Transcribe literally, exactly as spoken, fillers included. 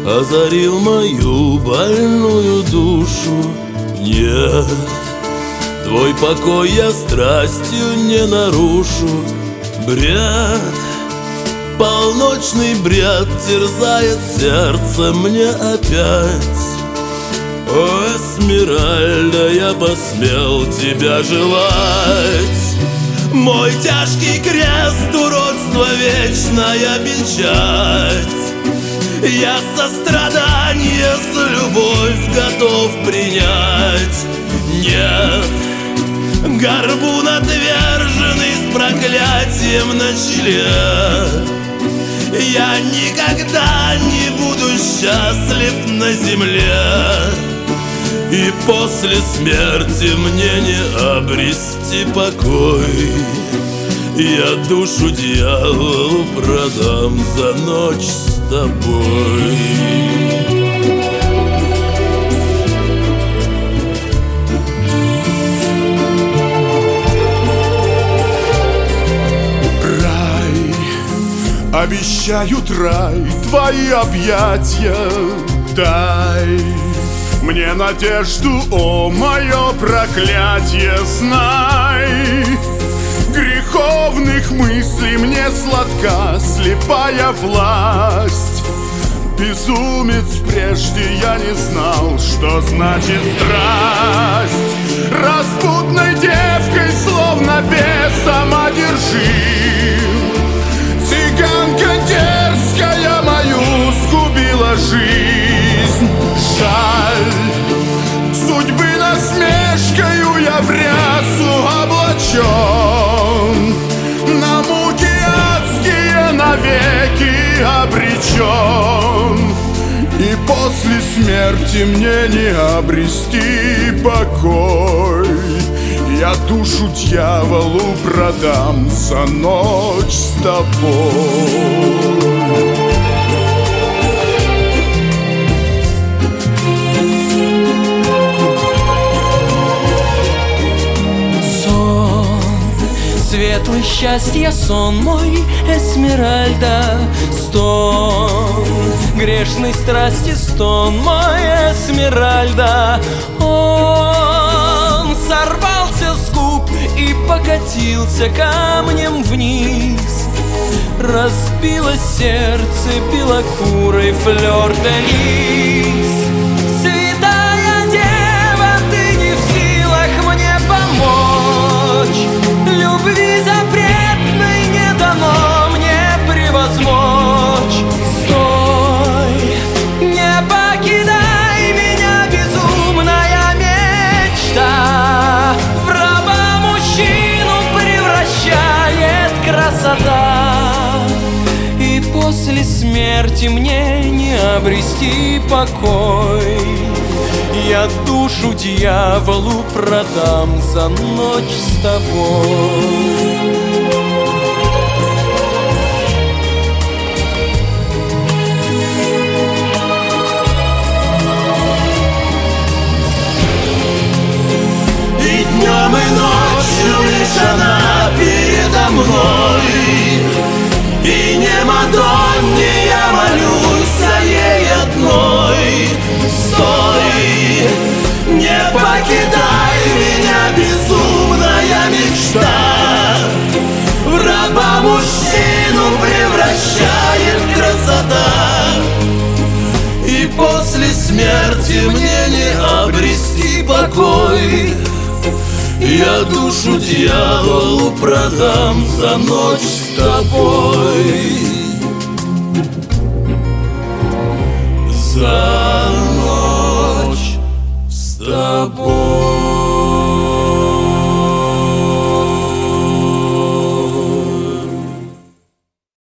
озарил мою больную душу. Нет, твой покой я страстью не нарушу. Бред, полночный бред терзает сердце мне опять. О, Эсмеральда, я посмел тебя желать. Мой тяжкий крест, уродство, вечная печать. Я сострадание за любовь готов принять. Нет, горбун отверженный с проклятием на челе, я никогда не буду счастлив на земле. И после смерти мне не обрести покой. Я душу дьяволу продам за ночь с тобой. Обещают рай твои объятия. Дай мне надежду, о мое проклятие. Знай, греховных мыслей мне сладка слепая власть. Безумец, прежде я не знал, что значит страсть. Распутной девкой, словно бесом одержим, цыганка дерзкая мою сгубила жизнь. Жаль, судьбы насмешкою я в рясу облачен, на муки адские навеки обречен. И после смерти мне не обрести покой. Я душу дьяволу продам за ночь с тобой. Сон, светлый счастье, сон мой, Эсмеральда. Стон, грешной страсти, стон мой, Эсмеральда. Он сорвался с губ и покатился камнем вниз. Разбило сердце белокурой флёр-де-лис. Святая дева, ты не в силах мне помочь. Любви запретной не дано мне превозмочь. Стой, не покидай меня, безумная мечта. В раба мужчину превращает красота. И после смерти мне не обрести покой. Я душу дьяволу продам за ночь с тобой. Днем и ночью лишь она передо мной. И не Мадонне я молюсь, а ей одной. Стой, не покидай меня, безумная мечта. В раба мужчину превращает красота. И после смерти мне не обрести покой. Я душу дьяволу продам за ночь с тобой. За ночь с тобой.